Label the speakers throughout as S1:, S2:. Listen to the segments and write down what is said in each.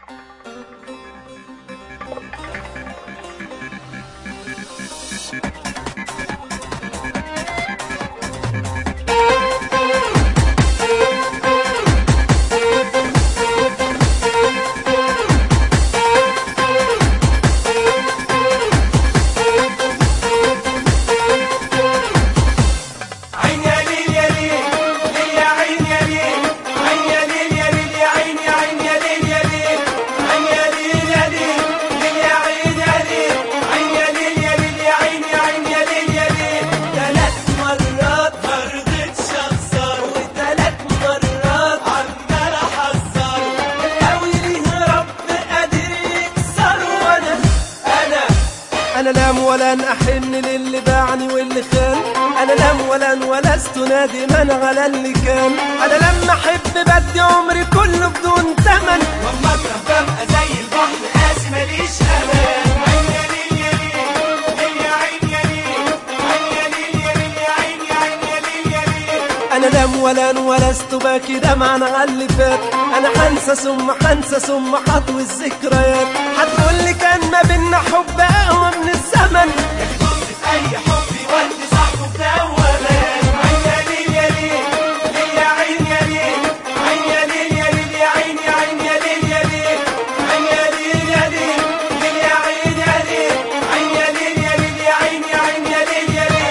S1: أنا لا ولن أحن للي باعني واللي خان، أنا لم ولن ولست نادما على اللي كان. أنا لما أحب بدي عمري كله بدون تمن،
S2: وأما أكره ببقى زي البحر قاسي ماليش أمان. عين يا ليل يا ليل يا عين يا ليل، عين يا ليل يا ليل يا عين يا عين يا ليل يا ليل.
S1: أنا لم ولن ولست باكي دمعا على اللي فات. أنا حنسى ثم حنسى ثم حطوي الذكريات. هتقولي كان ما بينا حب أقوى من الزمن،
S2: يا أخي طز في أي حب يودي صاحبه في دوامات. عين يا ليل يا ليل يا عين يا ليل، عين يا ليل يا ليل يا عين يا عين يا ليل يا ليل، عين يا ليل يا ليل يا عين يا ليل، عين يا ليل يا ليل يا عين يا عين يا ليل يا ليل.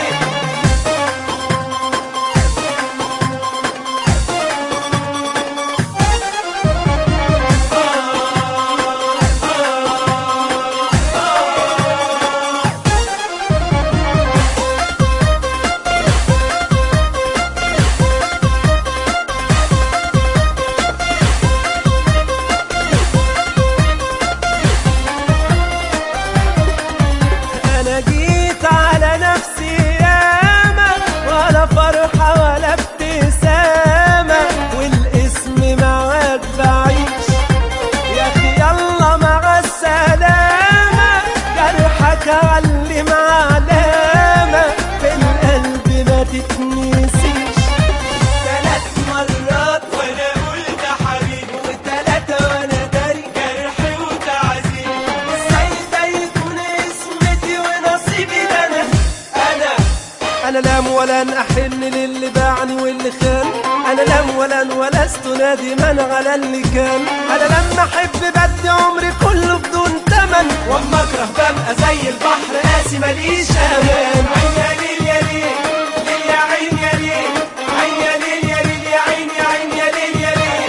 S1: أنا جيت على نفسي ياما ولا فرحة ولا ابتسامة، والاسم معاك بعيش يا أخي يلا مع السلامة. جرحك علم علامة في القلب ما تتنسيش.
S2: 3 مرات وأنا قلت حبيبي،
S1: وتلاتة وأنا داري
S2: جرحي وتعذيبي.
S1: ازاي ده يكون اسمتي ونصيبي ده أنا لم ولن أحن للي باعني واللي خان. أنا لم ولن ولست نادما على اللي كان. أنا لما أحب بدي عمري كله بدون تمن،
S2: وأما أكره ببقى زي البحر قاسي ماليش أمان. عين يا ليل يا ليل يا عين يا ليل، عين يا ليل يا ليل يا عين يا عين يا ليل يا ليل.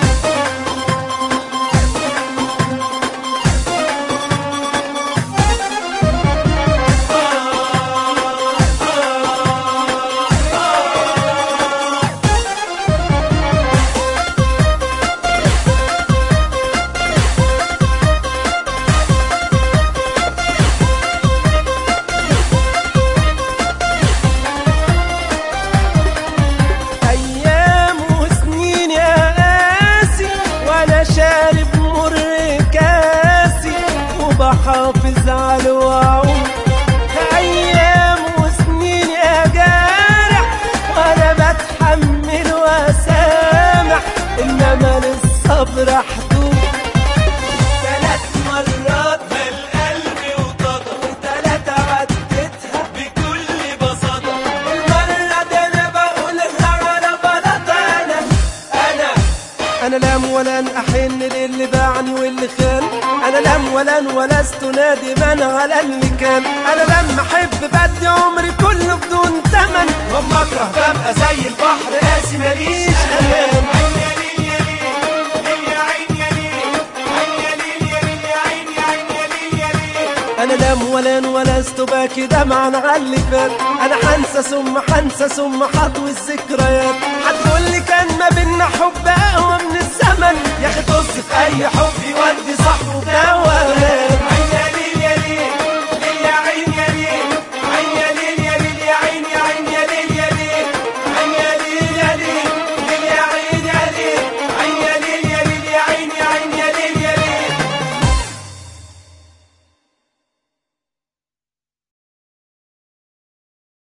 S1: أيام وسنين يا قاسي وأنا شارب مر كاسي وبحافظ على الوعود. أيام وسنين يا جارح وأنا بتحمل وأسامح، إنما للصبر حدود. 3 مرات
S2: القلب وطغى
S1: وتلاتة عديتها
S2: بكل بساطة.
S1: المرة دي أنا بقولها على بلاطة. أنا لم ولن أحن للي باعني واللي خان. أنا لم ولن ولست نادما على اللي كان. أنا لما أحب بدي عمري كله بدون تمن،
S2: وأما أكره ببقى زي البحر قاسي ماليش أمان. عين يا ليل يا ليل يا عين يا ليل، عين يا ليل يا ليل يا عين يا عين يا ليل يا ليل.
S1: أنا لم ولن ولست باكي دمعا على اللي فات. أنا حنسى ثم حنسى ثم حطوي الذكريات. هتقولي كان ما بينا حب أقوى من الزمن،
S2: يا أخي طز في أي حب يودي صاحبه في دوامات.